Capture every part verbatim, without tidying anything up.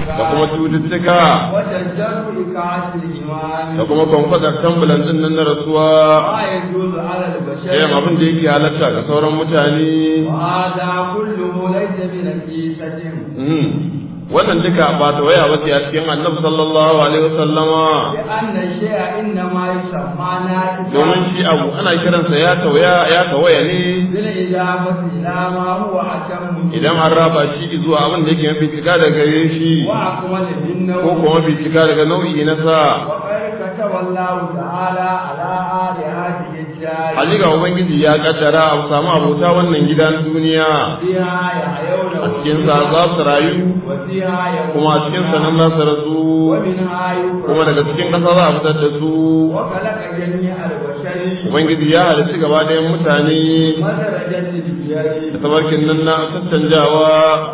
da kuma cututtuka da kuma kwamfadar tambulan din nan na rasuwa yayin abin da yake halatta ga sauran mutane wannan duka ba ta waya wace a cikin annabi sallallahu alaihi wasallama domin shi abu ana kiransa ya tawaya ya tawaya ne idan an raba shi zuwa abin da yake mafi cika daga gare shi ko kuma mafi cika daga nau'i na sa Hakika Ubangiji ya kaddara a samu abota wannan gidan duniya a cikin sa za su rayu kuma a cikin sa nan za su rasu kuma daga cikin ƙasa za a fitar da su. Ubangiji ya halitta gaba ɗayan mutane da tabarkin nan na tattanjawa.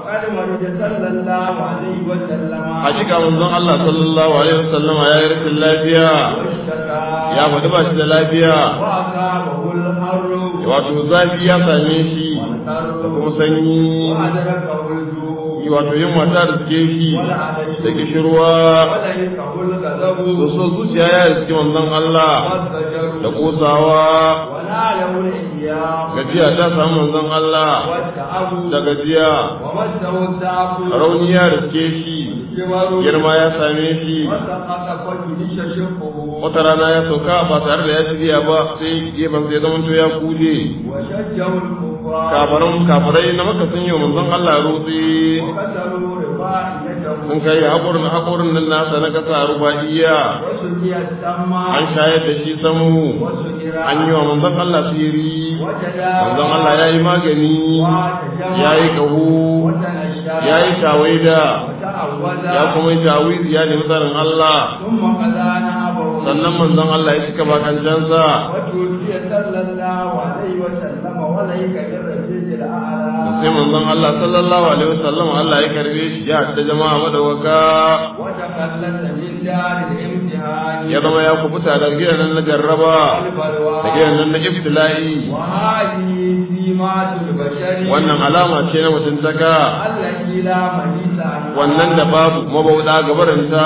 Hakika manzon Allah sallallahu alaihi wasallam ya yi rashin lafiya ya faɗi ba shi da lafiya wato zafi ya same shi da kuma sanyi wato yin wata da suke shi da kishirwa da so zuciya ya riski manzon Allah da kosawa gajiya ta samu manzon Allah da gajiya rauni ya riske shi girma ya same shi wata rana ya sauka ba tare da ya shirya ba sai gefen sai zama to ya kuje kafaran kafarai na maka sun yi manzon Allah rutsi sun kai haƙurin haƙurin nan nasa na kasa rubaiya an shayar da shi samu an yi wa manzon Allah siri manzon Allah ya yi magani ya yi ƙaho ya yi tawaida ya kuma yi tawizi ya nemi tsarin Allah sannan manzon Allah ya cika bakancansa sai manzon Allah sallallahu alaihi wasallam Allah ya karbe shi ya da jama'a madawaka ya zama ya kubuta da gidan na jarraba da gidan nan na ibtila'i wannan alama ce na mutuntaka wannan da babu mabauda gabarinta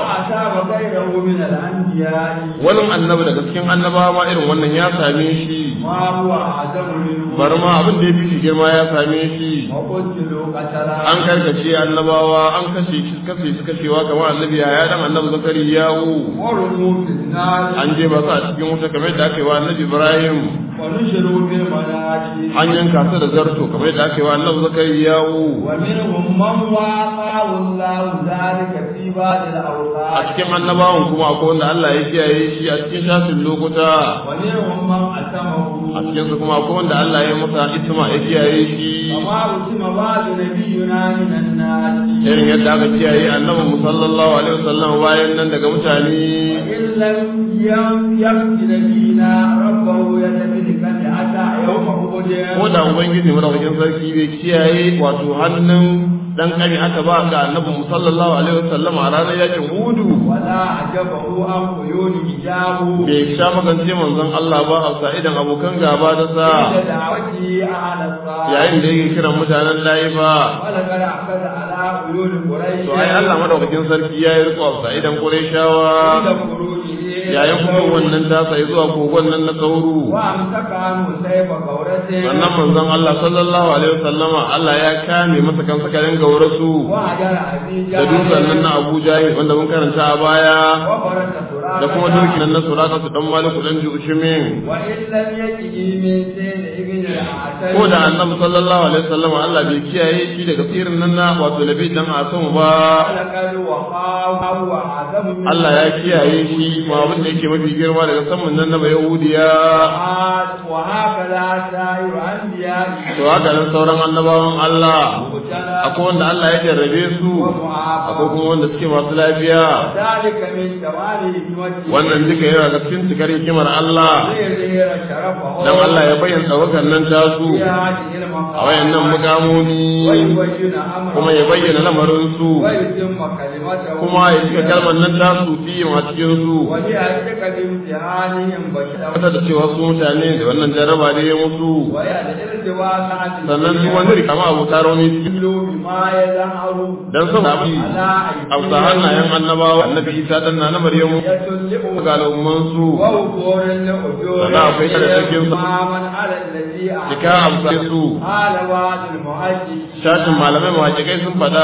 wani annabi daga cikin annabawa ma irin wannan ya same shi bar ma abin da ya fi girma ya same shi an karkace annabawa an kashe shi kashe shi kashewa kamar annabi ya dan annabi zakariyahu an je ba sa cikin wuta kamar da aka yi wa annabi ibrahim an yanka su da zarto kamar da aka yi wa annabi zakariyahu a cikin annabawan kuma akwai wanda Allah ya kiyaye shi a cikin shafin lokuta a cikin su kuma akwai wanda Allah ya masa isma ya kiyaye shi irin yadda aka kiyaye annabi sallallahu alaihi wasallam bayan nan daga mutane ko da ubangiji madaukakin sarki bai kiyaye wato hannun dan kani aka ba ga annabi sallallahu alaihi wasallam a ranar yakin hudu wala ajabahu an quyuni hijabu bai sha magance manzon Allah ba a sa'idan abokan gaba da sa yayin da yake kiran mutanen laifa wala kara akada ala quyuni quraish to ai Allah madaukakin sarki yayi riko a sa'idan qurayshawa yayin kuma wannan ta sai zuwa kogon nan na kauru sannan manzon Allah sallallahu alaihi wasallama Allah ya kame masa kan sakarin gaurasu da dutsen nan na Abu Jahil wanda mun karanta a baya da kuma dokin nan na Suraka su dan Maliku dan Jushimin ko da annabi sallallahu alaihi wasallama Allah bai kiyaye shi daga tsirin nan na wato labi dan Asamu ba Allah ya kiyaye shi ma abin da yake mafi girma daga saman nan na Yahudiya to haka nan sauran annabawan Allah akwai wanda Allah ya jarrabe su akwai kuma wanda suke masu lafiya wannan duka yana ga cikin cikar hikimar Allah dan Allah ya bayyana tsawakan nan tasu a wayannan mukamomi kuma ya bayyana lamarin su kuma ya cika kalmar nan tasu fi a cikin su wata da cewa su mutane da wannan jaraba ne ya mutu sannan su wani rikama abu taro ne dan sun abi amsa hannayen annabawa annabi Isa dan na Maryamu ga al'umman su sannan akwai da cikin su cika amsa su shashin malamai muhajjikai sun fada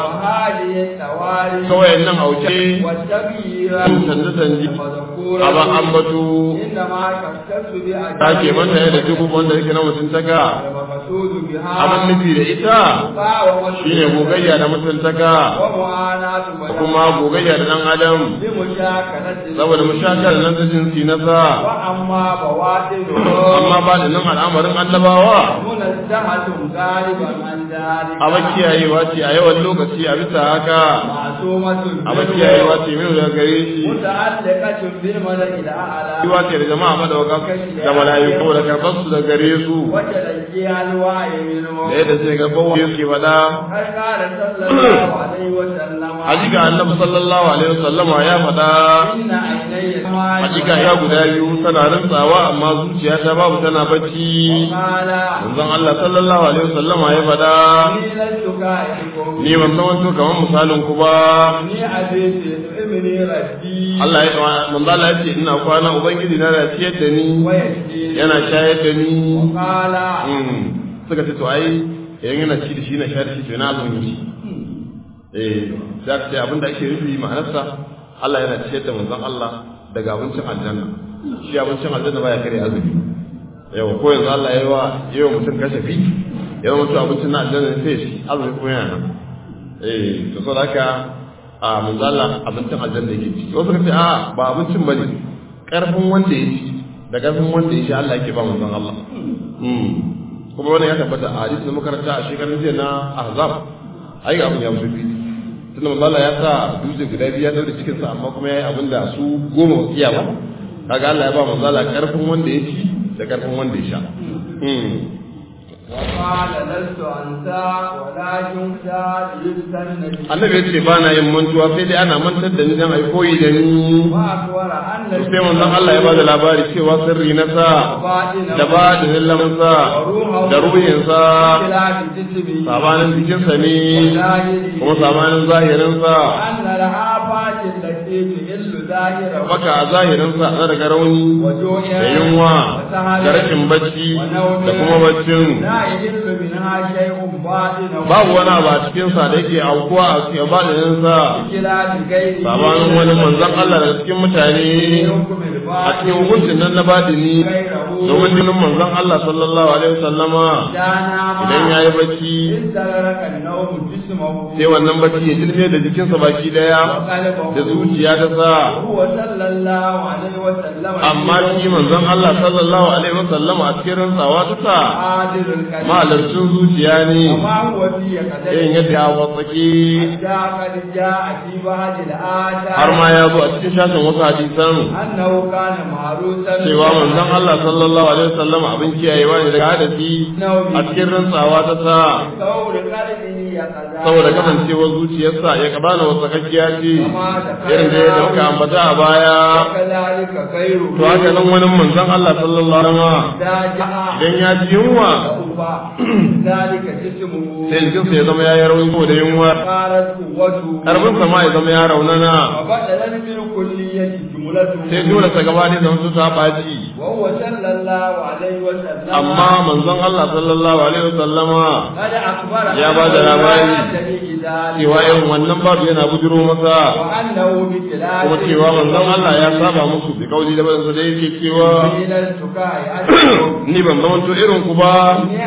kawai nan auce canza canji aban ambatu ta ke manta da duk wanda yake na mutuntaka abin nufi da ita shine gogayya da mutuntaka kuma gogayya da dan adam saboda mushakar nan da jinsi na sa amma ba da nan al'amarin annabawa abin kiyayewa ce a yawan lokaci a bisa haka abin kiyayewa ce mai da gare shi yiwa ce da jama'a madawaka da mala'iku da karɓar su da gare su da yadda sai ga kowa yake faɗa hakika annabi sallallahu alaihi wasallama ya faɗa hakika ya guda biyu tana rantsawa amma zuciya ta babu tana bacci manzon Allah sallallahu alaihi wasallama ya faɗa ni ban san wanto kamar misalin ku ba Allah ya manzo Allah ya ce ina kwana ubangiji na da ciyar da ni yana shayar da ni suka ce to ai yayin yana ci da shi na shayar da shi to yana azumi shi eh za ka ce abinda ake rufi ma'anarsa Allah yana ciyar da manzon Allah daga abincin aljanna shi abincin aljanna baya kare azumi yau ko yanzu Allah ya yi wa yayin mutum kashafi ya zama mutum abincin na aljanna sai shi azumi kuma yana nan eh to saboda haka a manzon Allah abincin aljanna yake ci wasu ka ce a ba abincin bane karfin wanda ya ci da karfin wanda ya ci Allah yake ba manzon Allah kuma wannan ya tabbata a hadisi na makaranta a shekarun jiya na Ahzab ai abin ya mutu tunda manzo Allah ya sa dutse guda biyu ya daure cikin sa amma kuma yayi abin da su goma iya ba kaga Allah ya ba manzo Allah karfin wanda ya ci da karfin wanda ya sha annabi ya ce ba na yin mantuwa sai dai ana mantar da ni dan ai koyi da ni sai manzon Allah ya bada labari cewa sirri na sa da ba da lallamin sa da ruhin sa sabanin jikin sa ne kuma sabanin zahirin sa baka a zahirin sa na daga rauni da yunwa da rashin bacci da kuma baccin babu wani abu a cikin sa da yake aukuwa a cikin baɗinin sa sabanin wani manzon Allah daga cikin mutane a cikin hukuncin nan na baɗini domin jinin manzon Allah sallallahu alaihi wasallama idan ya yi bacci sai wannan bacci ya jirme da jikinsa baki daya da zuciya ta sa amma shi manzon Allah sallallahu alaihi wasallama a cikin rantsawa ta sa mahalarcin zuciya ne yin yadda ya watsake har ma ya zo a cikin shashin wasu hadisan cewa manzon Allah sallallahu alaihi wasallam abin kiyayewa ne daga hadasi a cikin rantsawa ta sa saboda kasancewar zuciyarsa ya kabana wasakakkiya ce irin da ya muka ambata a baya to haka nan wani manzon Allah sallallahu alaihi wasallam idan ya ji yunwa sai jikinsa ya zama ya yi rauni ko da yunwa karfinsa ma ya zama ya raunana sai dole ta gaba ne zama su ta ɓaci amma manzon Allah sallallahu alaihi wasallama ya ba da labari cewa irin wannan babu yana bujiro masa kuma cewa manzon Allah ya saba musu bi kauli da bazan da yake cewa ni ban zama to irin ku ba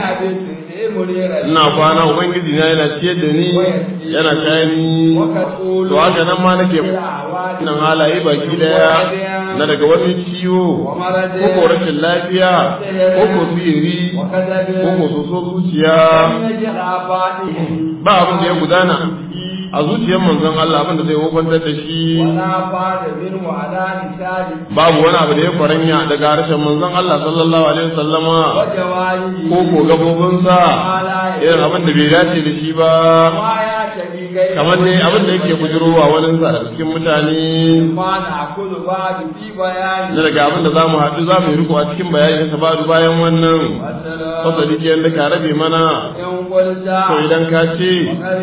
ina kwana ubangiji na yana ciyar da ni yana kayan ni to haka nan ma nake nan halaye baki daya na daga wani ciwo ko ko rashin lafiya ko ko sihiri ko ko soso zuciya ba abin da ya gudana a zuciyar manzon Allah abin da zai hukuntar da shi babu wani abu da ya kwaranya daga harshen manzon Allah sallallahu alaihi wasallama ko ko gabobinsa irin abin da bai dace da shi ba kamar ne abin da yake bujirowa wani sa da cikin mutane na daga abin da za mu haɗu za mu yi riko a cikin bayanin sa ba bayan wannan fasali ke yadda ka rabe mana to idan ka ce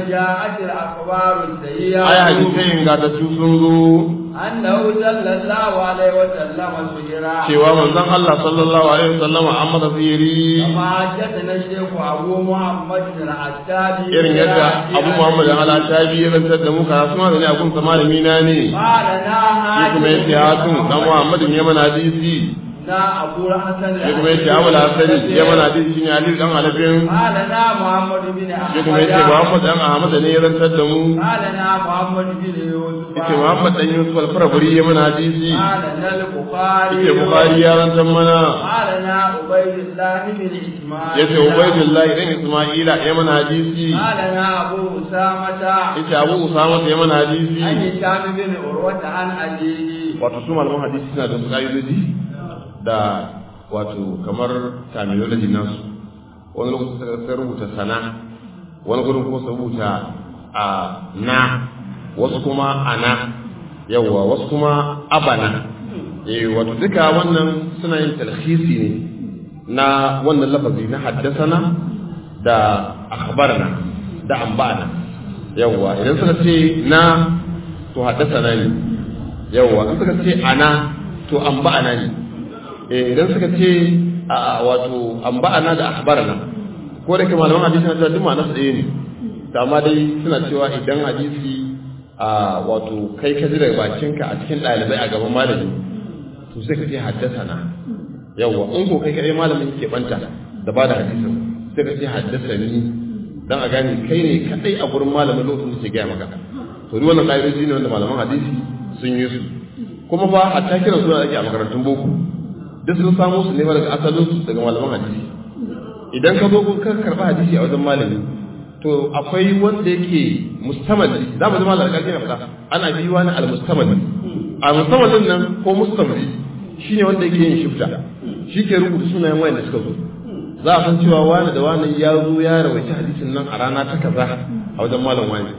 ai hadisai ingantattu sun zo annahu sallallahu alaihi wa sallam sujira cewa manzon Allah sallallahu alaihi wa sallam an masa sihiri amma yadda na sheku Abu Muhammad al-Attabi irin yadda Abu Muhammad al-Attabi ya rantar da mu karatu ma da ne abun sa malami na ne qala na shi kuma yace hatun dan Muhammad ne mana hadisi na Abu Hasan shi kuma yace Abu Hasan ya mana hadisi ne Ali dan Alafin qala na Muhammad bin Ahmad shi kuma yace Muhammad dan Ahmad ne ya rantar da mu qala na Muhammad bin Yusuf yace Muhammad dan Yusuf al-Farabri ya mana hadisi qala na al-Bukhari yace Bukhari ya rantar mana qala na Ubaydullah bin Isma'il yace Ubaydullah dan Isma'ila ya mana hadisi qala na Abu Usama yace Abu Usama ya mana hadisi an Hisham bin Urwa an Ali wato su malaman hadisi suna da ka'idoji da wato kamar terminology nasu wani lokaci sai rubuta sana wani gurin ko sai rubuta a na wasu kuma ana yawa wasu kuma abana eh wato duka wannan suna yin talhisi ne na wannan lafazi na haddasana da akhbarana da ambana yawa idan suka ce na to haddasana ne yawa idan suka ce ana to ambana ne eh idan suka ce a wato amba'ana da akhbarana ko da kuma malaman hadisi na cewa duk ma'anar ɗaya ne to amma dai suna cewa idan hadisi a wato kai ka ji daga bakinka a cikin ɗalibai a gaban malami to sai ka ce haddasana yawa in ko kai kai malamin ke banta da ba da hadisin sai ka ce haddasani dan a gane kai ne kadai a gurin malamin lokacin da ke gaya maka to duk wannan ƙa'idoji ne wanda malaman hadisi sun yi su kuma fa hatta kiran suna ake a makarantun boko duk sun samu su ne daga asalin su daga malaman hadisi idan ka zo ka karba hadisi a wajen malami to akwai wanda yake mustamali za mu zama alƙalƙi na faɗa ana bi wani al-mustamali al-mustamalin nan ko mustamali shine wanda yake yin shifta shi ke rubuta sunayen wayanda suka zo za a san cewa wani da wani ya zo ya rawaita hadisin nan a rana ta kaza a wajen malam wani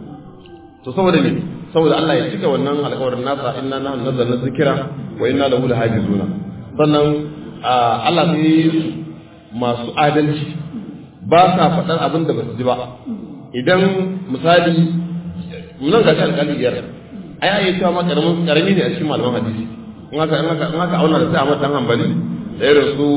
to saboda me saboda Allah ya cika wannan alƙawarin nasa inna nahnu nazzalna dhikra wa inna lahu lahafizuna sannan Allah ne masu adalci ba sa faɗar abin da ba su ji ba idan misali nan ga shi alƙali biyar ai ai cewa ma karamin karami ne a cikin malaman hadisi in haka in haka in haka auna da sai Ahmad dan Hanbali da irin su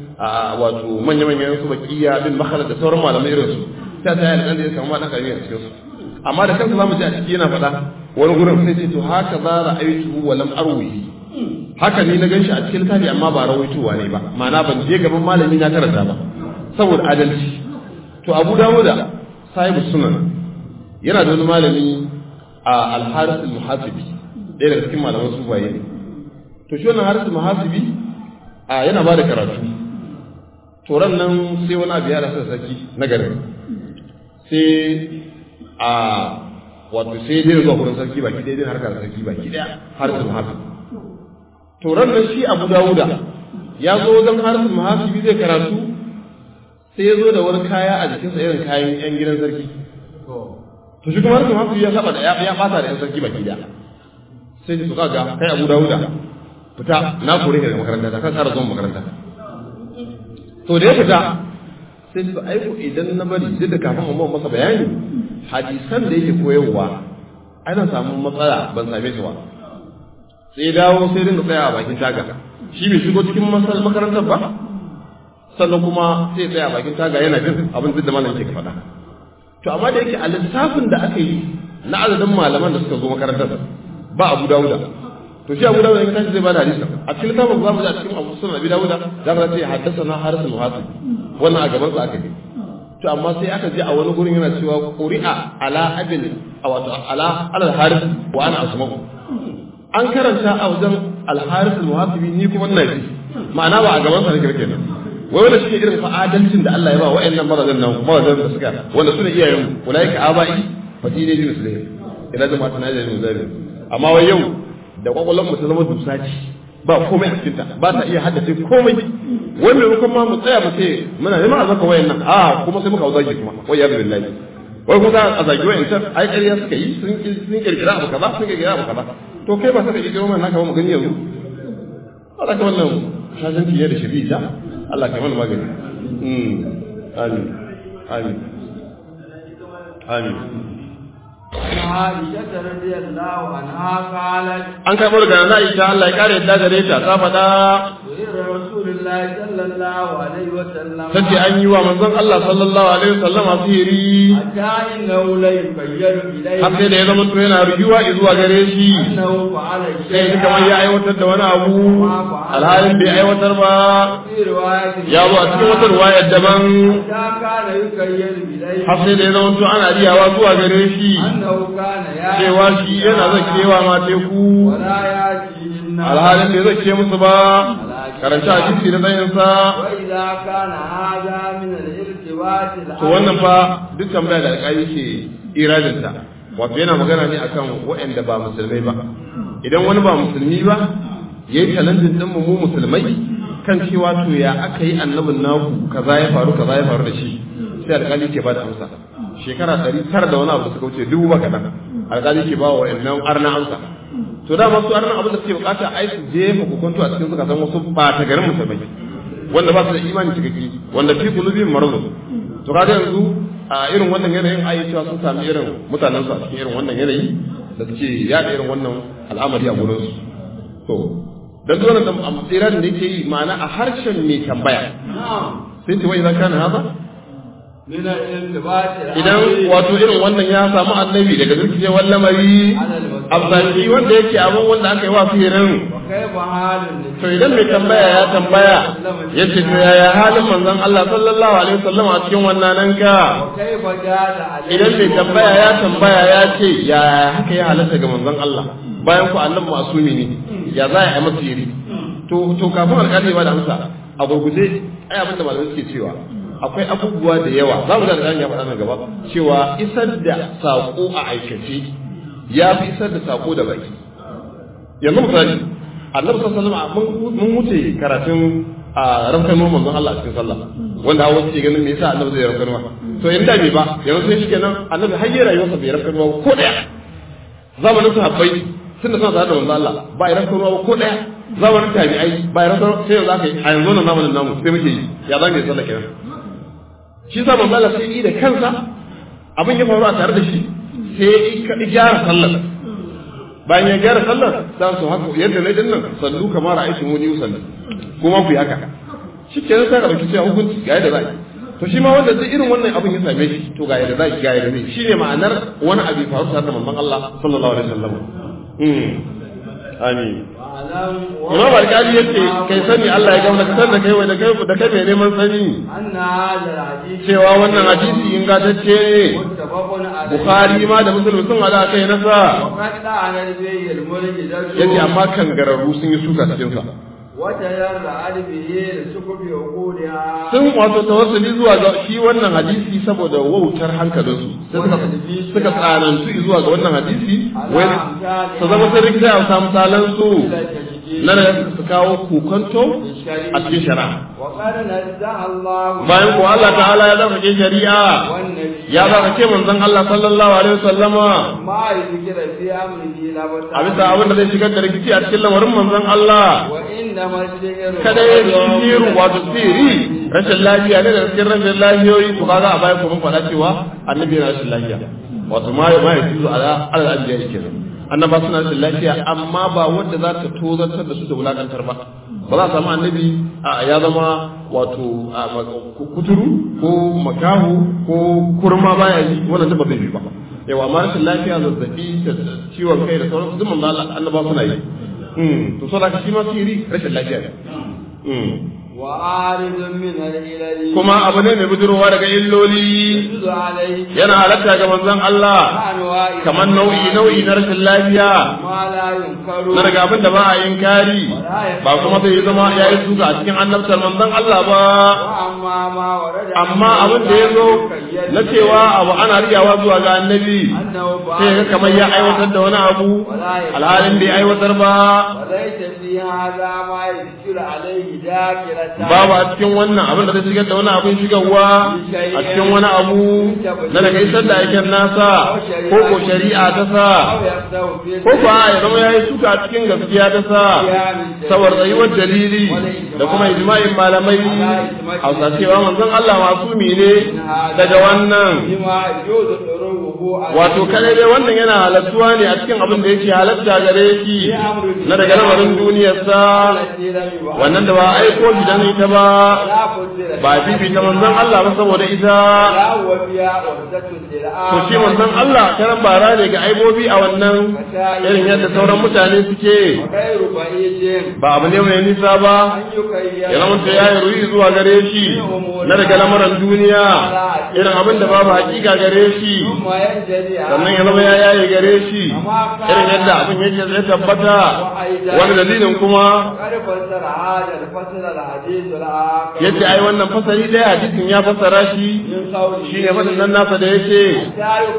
wato manya manyan su bakiya bin makhala da sauran malamai irin su sai sai alƙali ya samu dan karami a cikin su amma da kansa zamu ji a ciki yana faɗa wani gurin sai ce to haka za ra'aytu wa lam arwihi haka ne na ganshi a cikin littafi amma ba rawaitowa ne ba ma'ana ban je gaban malami na karanta ba saboda adalci to Abu Dawud sahibu sunan yana da wani malami a al-Haris al-Muhasibi ɗaya daga cikin malaman sufaye ne to shi wannan Haris al-Muhasibi a yana ba da karatu to ran nan sai wani abu ya rasa sarki na garin sai a wato sai dai zuwa gurin sarki baki ɗaya dai harkar sarki baki ɗaya Haris al-Muhasibi to ran nan shi Abu Dawuda ya zo wajen Haris al-Muhasibi zai karatu sai ya zo da wani kaya a jikinsa irin kayan yan gidan sarki to shi kuma Haris al-Muhasibi ya saba da ya fata da yan sarki baki ɗaya sai ji su kaga kai Abu Dawuda fita na kore ka daga makaranta ta kan ƙara zuwa makaranta to da ya fita sai su aiko idan na bari duk da kafin mu masa bayani hadisan da yake koyarwa ana samun matsala ban same su ba sai dawo sai dinga tsaya a bakin taga shi bai shigo cikin makarantar ba sannan kuma sai tsaya a bakin taga yana jin abin duk da malamin ke faɗa to amma da yake a lissafin da aka yi na adadin malaman da suka zo makarantar ba Abu Dawuda to shi Abu Dawuda in tashi zai bada hadisi a cikin littafin zamu ji a cikin Abu Sunan Abi Dawuda za ka ce haddathana Haris al-Muhasib wannan a gaban sa aka yi to amma sai aka je a wani gurin yana cewa quri'a ala abil wato ala al-Haris wa ana asma'u an karanta a wajen al-Haris al-Muhasibi ni kuma ina ji ma'ana ba a gaban sa nake kenan wai wanda shi irin fa'adalcin da Allah ya ba wa'annan marazan nan marazan da suka wanda suna iyayen ulaika abai fasile ji musulmi ina jama'a tana da musulmi amma wai yau da kwakwalwar mu ta zama dusaci ba komai a cikin ta ba ta iya haddace komai wai mai kuma mu tsaya mu ce muna neman a zaka wayan nan a kuma sai muka zagi kuma wai ya billahi wai kuma a zagi wayan can ai ƙarya suka yi sun sun kirkira abu kaza sun kirkira abu kaza to kai ba saka kirkiro mana naka ba mu gani yanzu Allah ka wannan shashanci ne da shari'a Allah ka mana magani mm amin amin amin Aisha radiyallahu anha qalat an kai daga na Aisha Allah ya kare yadda gare ta ta faɗa Rasulullahi sallallahu alaihi wa sallam sai an yi wa manzon Allah sallallahu alaihi wa sallam asiri hatta innahu la yukayyaru ilayhi har sai da ya zama to yana ruyuwa zuwa gare shi annahu fa'ala sai duka mai ya aiwatar da wani abu alhalin bai aiwatar ba ya zo a cikin wata ruwayar daban har sai da ya zama to ana riyawa zuwa gare shi cewa shi yana zakewa ma teku alhalin bai zake musu ba karanta a jiki da tsayinsa to wannan fa duk tambaya da alƙali ke iradinta wato yana magana ne akan waɗanda ba musulmai ba idan wani ba musulmi ba ya yi talentin ɗin mu musulmai kan cewa to ya aka yi annabin naku kaza ya faru kaza ya faru da shi sai alƙali ke ba da amsa shekara ɗari tara da wani abu da suka wuce dubu ba kaɗan alƙali ke ba wa wa'annan arna amsa to da masu arna abin da suke bukata ai su jefa hukuntu a cikin suka san wasu ɓata garin musulmai wanda ba su da imani cikakke wanda fi kulubin marzu to kaga yanzu a irin wannan yanayin ayi cewa sun sami irin mutanen su a cikin irin wannan yanayi da suke yada irin wannan al'amari a gurin su to dan dole da tsiran da yake yi ma'ana a harshen mai tambaya sai ce wai zaka na haza idan wato irin wannan ya samu annabi daga zurfiyewar lamari abzaki wanda yake abin wanda aka yi wa firin to idan mai tambaya ya tambaya ya ce to yaya halin manzon Allah sallallahu alaihi wasallam a cikin wannan nan ka idan mai tambaya ya tambaya ya ce ya haka ya halatta ga manzon Allah bayan ku annabi masumi ne ya za a yi masa yiri to to kafin alƙali ba da amsa a gurguje ai abin da malamai suke cewa akwai abubuwa da yawa za mu da ya faɗa nan gaba cewa isar da saƙo a aikace ya fi isar da saƙo da baki yanzu misali annabi sallallahu alaihi wasallam mun wuce karatun a rafkan manzon Allah a cikin sallah wanda hawa suke ganin me yasa annabi zai rafkan ruwa to inda bai ba yanzu sai shikenan annabi har yayin rayuwarsa bai rafkan ruwa ko daya zamanin sahabbai sun da suna tare da manzon Allah ba ya rafkan ruwa ko daya zamanin tabi'ai ba ya rafkan sai yanzu aka yi a yanzu nan zamanin namu sai muke yi ya zama yi sallah kenan shi sa manzo Allah sai yi da kansa abin ya faru a tare da shi sai ya gyara sallar bayan ya gyara sallar sai su haka yadda na dinnan sallu kamar ra'aytu muni usalli kuma ku yi haka shi kenan sai ka dauki cewa hukunci ga yadda zai to shi ma wanda zai irin wannan abin ya same shi to ga yadda zai ga yadda zai shine ma'anar wani abu faru tare da manzon Allah sallallahu alaihi wasallam mm amin Imam Al-Qadi yace kai sani Allah ya gamna kasar da kai wai da kai da kai mai neman sani cewa wannan hadisi ingantacce ne Bukhari ma da Muslim sun hada kai nasa yace amma kan gararru sun yi suka cikin sa sun wato tawassuli zuwa ga shi wannan hadisi saboda wautar hankalinsu sai suka suka tsanantu zuwa ga wannan hadisi wai su zama sun rikita a samu talansu na da su kawo kokonto a cikin shari'a bayan ko Allah ta'ala ya zaka ke shari'a ya zaka ke manzon Allah sallallahu alaihi wasallama a bisa abin da zai shigar da rikici a cikin lamarin manzon Allah kada ya siru wato siri rashin lafiya ne da cikin rashin lafiyoyi to kaga a baya ko mun faɗa cewa annabi yana rashin lafiya wato ma ma ya tuzo ala ala anbiya kenan annaba suna rashin lafiya amma ba wanda za ta tozartar da su da wulakantar ba ba za a samu annabi ya zama wato kuturu ko makahu ko kurma baya yi wannan ba zai yi ba yawa amma rashin lafiya zazzabi ciwon kai da sauransu duk manzo Allah annaba suna yi to so da shi ma siri rashin lafiya ne kuma abu ne mai budurwa daga illoli yana halatta ga manzon Allah kamar nau'i nau'i na rashin lafiya na daga abin da ba a yin kari ba kuma zai zama ya yi suka a cikin annabtar manzon Allah ba amma abin da ya zo na cewa abu ana riyawa zuwa ga annabi sai ga kamar ya aiwatar da wani abu alhalin bai aiwatar ba babu a cikin wannan abin da zai shigar da wani abin shigarwa a cikin wani abu na daga isar da aikin nasa ko ko shari'a ta sa ko ba ya zama ya yi suka a cikin gaskiya ta sa saboda tsayuwar dalili da kuma ijma'in malamai hausa cewa manzon Allah masumi ne daga wannan wato kare dai wannan yana halattuwa ne a cikin abin da yake halatta gare shi na daga lamarin duniyarsa wannan da ba aiko shi dan ita ba ba bibita manzon Allah ba saboda ita to shi manzon Allah karan bara ne ga aibobi a wannan irin yadda sauran mutane suke ba abu ne mai nisa ba ya lamanta ya yi ruyi zuwa gare shi na daga lamarin duniya irin abin da babu hakika gare shi sannan ya zama ya yaye gare shi irin yadda abin yake zai tabbata wani dalilin kuma yace ai wannan fasari daya hadisin ya fassara shi shine fadan nan nasa da yake